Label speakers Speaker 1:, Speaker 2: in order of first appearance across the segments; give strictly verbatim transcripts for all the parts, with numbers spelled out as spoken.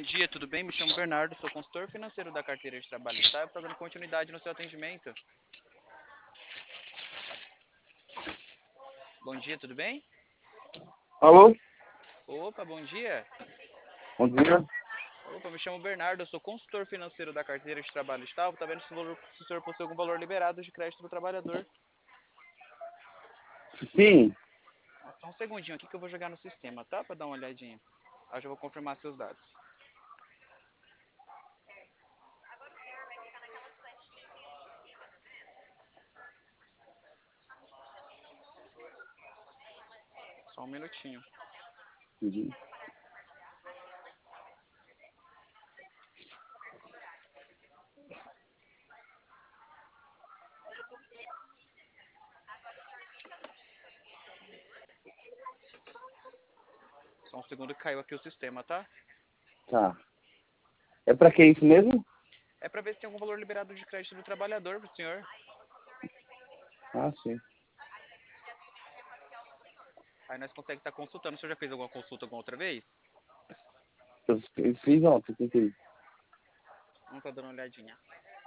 Speaker 1: dia, tudo bem? Me chamo Bernardo, sou consultor financeiro da carteira de trabalho. Tá? Eu estou dando continuidade no seu atendimento. Bom dia, tudo bem?
Speaker 2: Alô?
Speaker 1: Opa, bom dia.
Speaker 2: Bom dia.
Speaker 1: Opa, me chamo Bernardo, eu sou consultor financeiro da carteira de trabalho. Está? Tá vendo se o, valor, se o senhor possui algum valor liberado de crédito do trabalhador.
Speaker 2: Sim.
Speaker 1: Só um segundinho aqui que eu vou jogar no sistema, tá? Para dar uma olhadinha. Aí eu já vou confirmar seus dados. Só um minutinho.
Speaker 2: Uhum.
Speaker 1: Só um segundo que caiu aqui o sistema, tá?
Speaker 2: Tá. É pra que isso mesmo?
Speaker 1: É para ver se tem algum valor liberado de crédito do trabalhador pro senhor.
Speaker 2: Ah, sim.
Speaker 1: Aí nós conseguimos estar consultando. O senhor já fez alguma consulta alguma outra vez?
Speaker 2: Eu eu fiz ontem, tentei.
Speaker 1: Vamos estar dando uma olhadinha.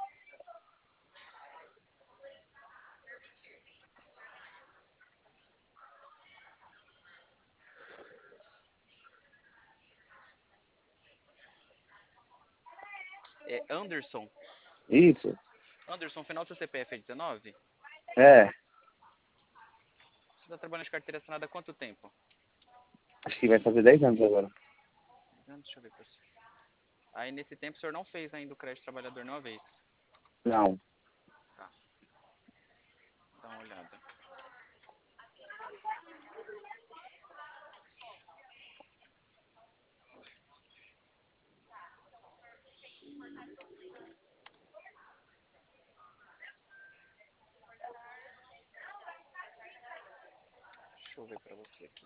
Speaker 1: É Anderson.
Speaker 2: Isso?
Speaker 1: Anderson, final do seu C P F é dezenove?
Speaker 2: É.
Speaker 1: Você está trabalhando de carteira assinada há quanto tempo?
Speaker 2: Acho que vai fazer dez anos agora.
Speaker 1: Deixa eu ver pra você. Aí nesse tempo o senhor não fez ainda o crédito trabalhador nenhuma vez.
Speaker 2: Não.
Speaker 1: Tá. Dá uma olhada. Deixa eu ver pra você aqui.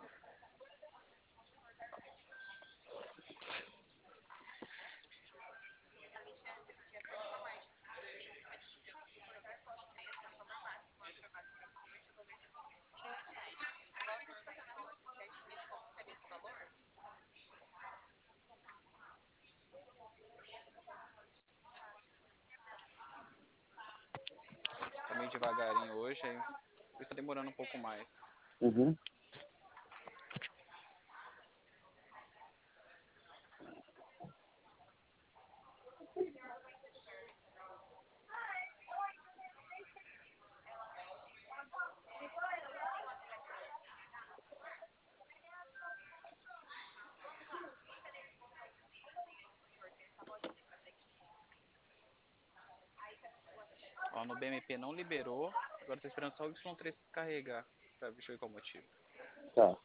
Speaker 1: Tá meio devagarinho hoje, aí por isso tá demorando um pouco mais.
Speaker 2: Uhum.
Speaker 1: Ó, no B M P não liberou. Agora tô esperando só o Y três carregar. Pra ver, deixa eu ver qual o motivo.
Speaker 2: Tá.